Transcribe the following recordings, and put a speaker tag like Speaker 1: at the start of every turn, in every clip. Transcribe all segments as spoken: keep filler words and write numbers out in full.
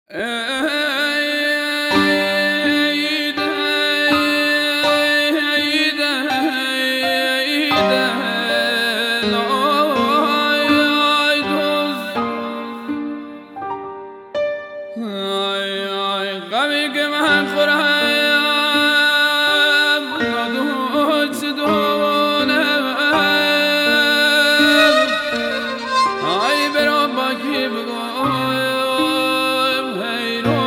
Speaker 1: غمی که من خورم ندود دونم ای برو با کی بگویم هی رو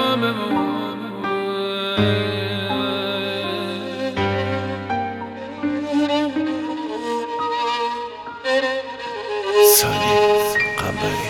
Speaker 2: سالی قمری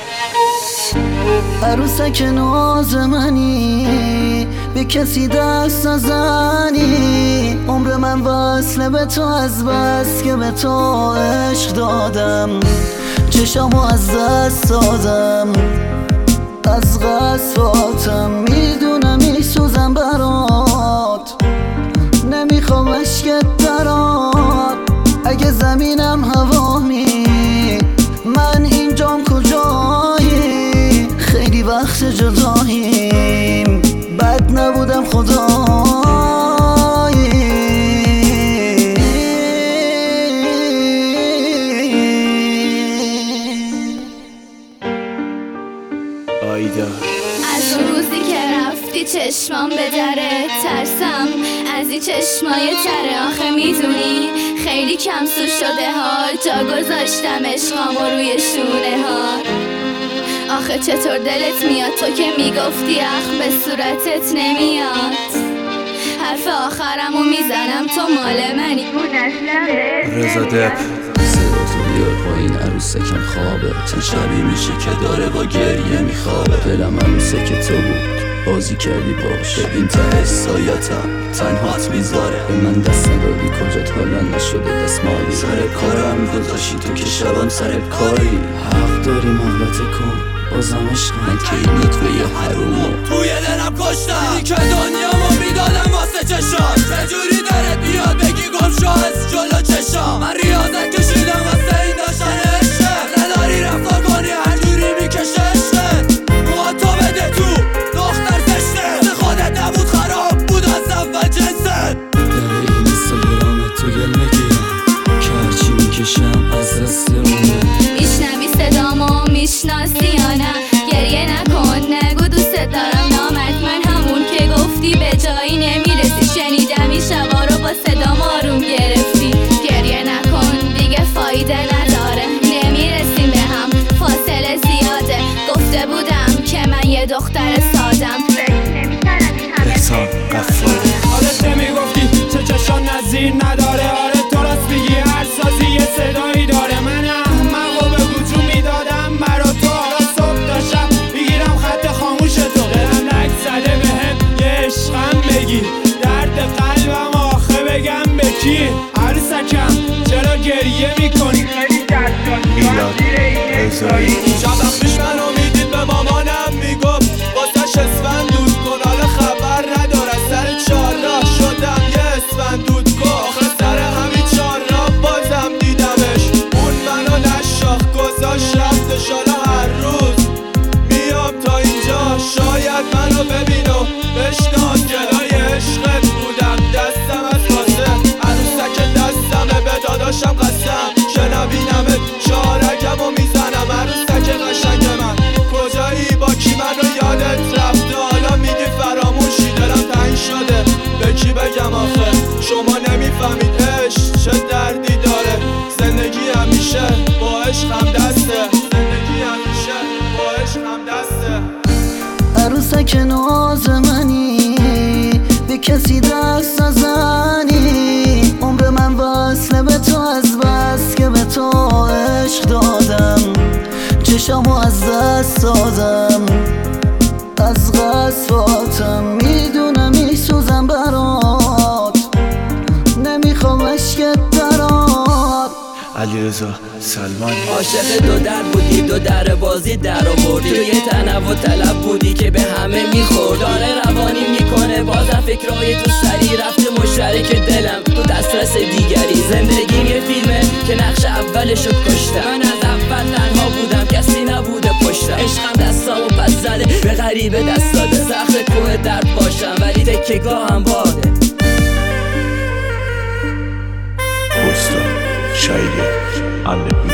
Speaker 3: عروسک ناز منی، به کسی دست نزنی. عمر من وصله به تو از بس که به تو عشق دادم. چشمو از دست دادم، از قصفاتم میدونم میسوزم برات. نمیخوام عشقت درات، اگه زمینم هوامی من اینجام کجایی؟ خیلی وقت جداییم، بد نبودم خدایی.
Speaker 2: آیدا
Speaker 4: از اون روزی که رفتی چشمام به دره ترسم، از این چشمای تره. آخه میدونی خیلی کم سو شده ها، جا گذاشتم عشقامو روی شونه ها. آخه چطور دلت میاد تو که میگفتی اخ به صورتت نمیاد؟ حرف آخرمو میزنم تو مال منی.
Speaker 2: رضا دپ
Speaker 5: صدا تو بیار پایین، عروسکم خوابه. چند شبی میشه که داره با گریه میخوابه. دلم عروسک تو بود، بازی کردی باش. ببین ته سایتم تنهات میذاره. به من دست ندادی کجات حالا نشده دستمالی. سر کارم گذاشتی تو که شبم سر کاری. حق داری مغلطه کن بازم عشق من که این نطفه یه حرومو توی دلم کشتم. دیدی که دنیامو میدادم واسه چشام. چجوری درت بیاد بگی گم شو از جلو چشام. من ریاضت کشیدم واسه این داشتن عشقت. نداری رفتار کنی هرجوری میکشه عشقت. موها تو بده تو دختر زشته، خودت نبود خراب بود از اول جنست. در این اینستاگرام تو گل میگیرم که هرچی میکشم از دست اونه.
Speaker 4: میشنوی صدامو میشناسی یا نه؟ گریه نکن نگو دوست دارم. نامت من همون که گفتی به جایی نمیرسی. شنیدم این شبا رو با صدام آروم گرفتی. گریه نکن دیگه فایده نداره، نمیرسیم به هم فاصله زیاده. گفته بودم که من یه دختر سادم.
Speaker 2: احسان قفاری
Speaker 1: حالت نمیگفتی چه چشان نظیر نداره. آره تو راست بگی هر سازی یه صدایی داره. من احمق و به وجود میدادم مرا تو. حالا صبح تا شب میگیرم خط خاموش تو. دلم لک زده بهم یه عشقم بگی. درد قلبم آخه بگم به کی؟ عروسکم چرا گریه میکنی؟
Speaker 2: میلاد رضایی
Speaker 1: شبم پیش منو میدید به مامانم میگفت واسه اسفند دود کن. حالا خبر ندار از سر چهار راه شدم یه اسفند دود کن. آخه سر همین چهار راه بازم دیدمش. اون منو نشاخ گذاشت رفتش. حالا هر روز میام تا اینجا شاید منو ببین و بشناس. گلای عشقت بودم دستم از واسه عروسک دستمه. به داداشم قسم شنبینمت شارکمو میزنم. عروسک قشنگ من کجایی؟ با کی منو یادت رفته؟ حالا میگی فراموشی دلم تنگ شده. به کی بگم آخه شما نمیفهمید عشق چه دردی داره. زندگی همیشه با عشقم دسته. زندگی همیشه با عشقم دسته.
Speaker 3: عروسک ناز منی، به کسی دست نزنی. عمر من وصله به تو از بس که به تو عشق دادم. چشمو از دست دادم، از قصفاتم میدونم میسوزم برات. نمیخوام عشقت درات.
Speaker 2: علیرضا سلمانی
Speaker 5: عاشق دو در بودی، دو در بازی در آوردی. تو یه تنوع طلب بودی که به همه میخورد. داره روانی میکنه بازم فکرهای تو سری رفته. مشترک دلم تو دسترس دیگری. زندگیم یه فیلمه که نقش اولشو کشتم. من از اول تنها بودم کسی نبوده پشتم، عشقم دستامو پس زده به غریبه دست داده، سخت کوه درد باشم ولی تکه گاهم باده.
Speaker 2: Posta, Shaggy, on the beat.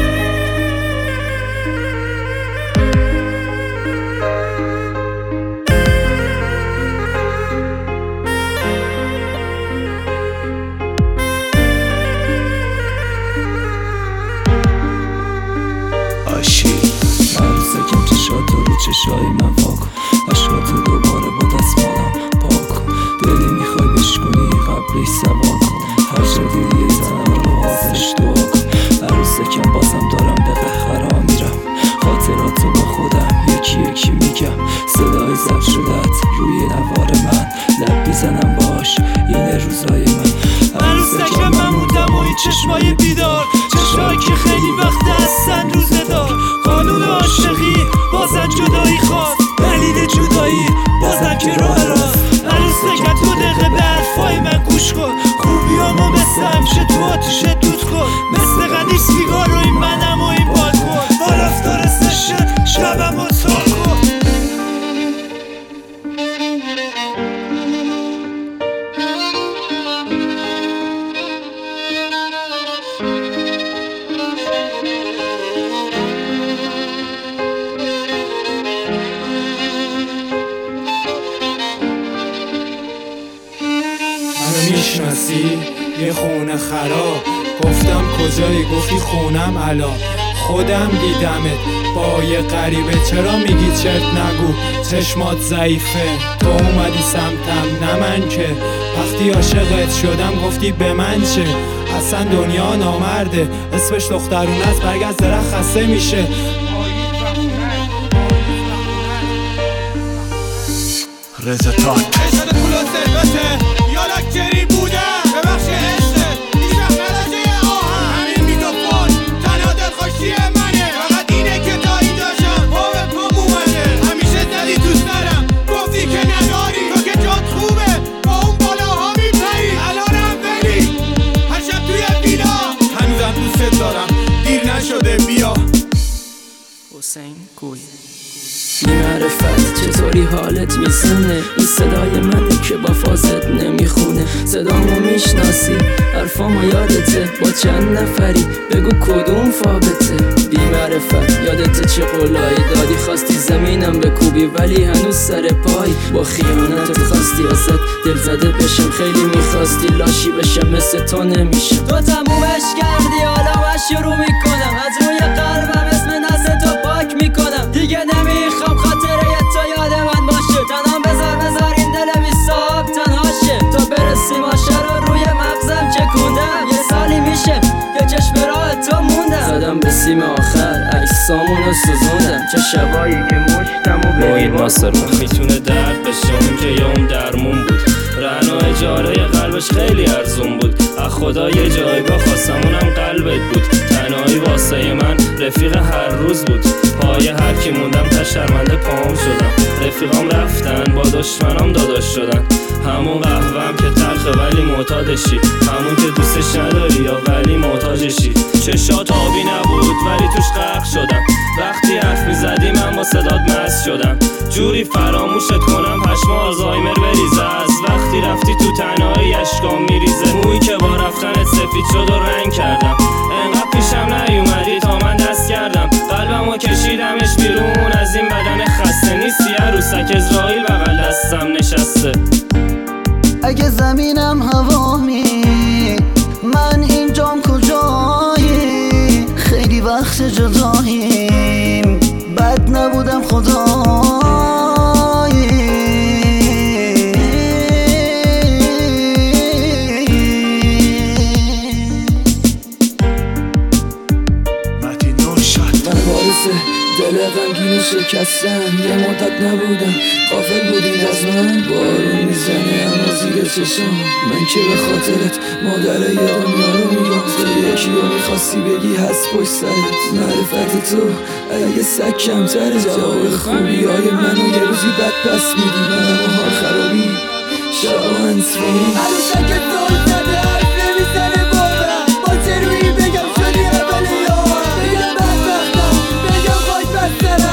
Speaker 5: عروسکم چشاتو رو چشای من واکن، عشقاتو دوباره با دستمالم پاکن، دلی میخوای بشکنی قبلش سوا کن، هر جا دیدی یه زنم رو حاضرش دعا کن. عروسکم بازم دارم به قهقرا میرم، خاطراتو با خودم یکی یکی میگم، صدای ضبط شدت روی نوار من، لب میزنم باش اینه روزای من.
Speaker 1: عروسکم من موندم و این چشمای بیدار، چشمایی که خیلی وقت هستن روزه دار، قانون عاشقی بازم جدایی خواست، دلیل جدایی بازم که راه راست. عروسکم دو دقیقه به حرفای من گوش کن، خوبیامو مثل همیشه تو آتیشه دود کن، مثل قدیر سیگار رو این منم و این بالکن، با رفتار سشت شبم و تا کن. منو میشناسی؟ یه خونه خراب، گفتم کجایی؟ گفتی خونم الان، خودم دیدمت با یه غریبه، چرا میگی چرت نگو چشمات ضعیفه، تو اومدی سمتم نه من که، وقتی عاشقت شدم گفتی به من چه، اصلا دنیا نامرده اسمش دخترونه است، برگ از درخت خسته میشه.
Speaker 2: رضا تاک
Speaker 1: عشق پولا ثروته یالک جری بوده ببخش عشقه هیچ وقت نداشته یه آهن، همین میکروفون تنها دلخوشی منه، فقط اینه که تا اینجا شم پا به پام اومده، همیشه زدی تو سرم گفتی که نداری، تو که جات خوبه با اون بالاها میپری، الانم ولی هر شب توی ویلا هنوزم دوست دارم دیر نشده بیا.
Speaker 5: حسین گوی بی‌معرفت چطوری حالت میزنه، این صدای منه که با فازت نمیخونه، صدامو میشناسی حرفامو یادته با چند نفری بگو کدوم فابته. بی‌معرفت یادته چه قولایی دادی، خواستی زمینم بکوبی ولی هنوز سر پای، با خیانتت خواستی ازت دل زده بشم، خیلی میخواستی لاشی بشم مثل تو نمیشم، تو تمومش کردی حالا من شروع میکنم، از روی قلبم اسم نزد تو پاک میکنم، دیگه نمیخوام خاطره تو یاد من باشه، تنام بذار بذار این دل بی صاحب تنهاشه، تا برسیم آشه رو روی مغزم چکوندم، یه سالی میشه که چشم راه تو موندم، زدم به سیم آخر عکسامونو سوزوندم، چه شبایی که مشتم و
Speaker 6: محیط ناصر میتونه درد بشه اون که یه اون درمون بود، رهن و اجاره قلبش خیلی ارزون بود، از خدا یه جایگاه خواستم اونم قلبت بود، تنهایی واسه من رفیق هر روز بود، پای هر کی موندم تا شرمنده پام شدم، رفیقام رفتن با دشمنام داداش شدن، همون قهوهم که تلخه ولی معتادشی، همون که دوستش نداری یا ولی محتاجشی، چشات آبی نبود ولی توش غرق شدم، وقتی حرف میزدی من با صدات مست شدم، جوری فراموشت کنم پشم آلزایمر بریزه، از وقتی رفتی تو تنهایی اشکام میریزه، مویی که با رفتنت سفید شد و رنگ کردم، انقدر پیشم نیومدی تا من دست کردم، قلبمو کشیدمش بیرون از این بدن خسته، نیستی عروسک اسرائیل بغل دستم نشسته.
Speaker 3: اگه زمینم هوامی من اینجام کجایی، خیلی وقت جداییم بد نبودم خدایی،
Speaker 5: دل غمگین شکستم، یه مدت نبودم غافل بودین از من، بارون میزنه اما زیر چشم من که به خاطرت مادر یه دنیا رو میگم، تو یکی رو میخواستی بگی هست پشت سرت، معرفت تو اگه سگ کمتره، جواب خوبی های منو یه روزی بد پس میدی، منم و حال خرابی شبا هنسفرین
Speaker 1: عروسک دل زده حرف نمیزنه بارم، با چه روی بگم شدی اول یارم، بگم بدبختم بگم خاک بسترم،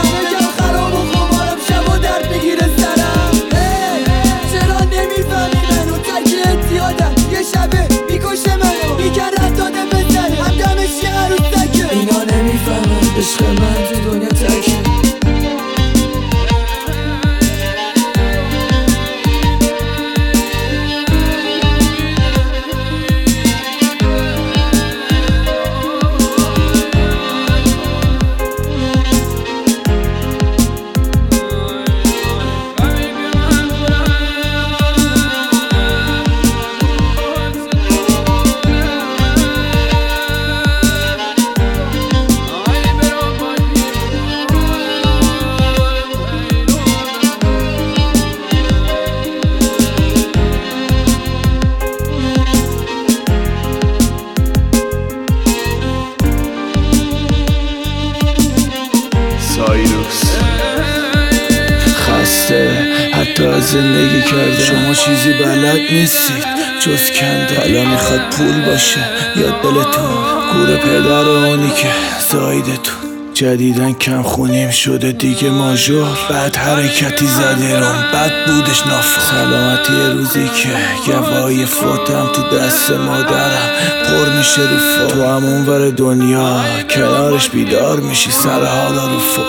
Speaker 7: زندگی کردم. شما چیزی بلد نیستید جز کنده. حالا میخواد پول باشه یا دلتون، گور پدر اونی که زایدتون. جدیدن کم خونیم شده دیگه ماژور، بعد حرکتی زدی روم بد بودش نافور. سلامتی روزی که گواهی فوتم تو دست مادرم پر میشه رو فور. تو هم اونور دنیا کنارش بیدار میشی سر حالا رو فور.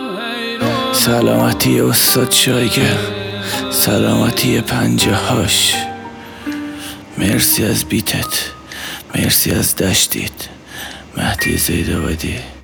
Speaker 7: سلامتی استاد شایگر، سلامتی پنجه هاش. مرسی از بیتت، مرسی از دشتیت. مهدی زیدآبادی.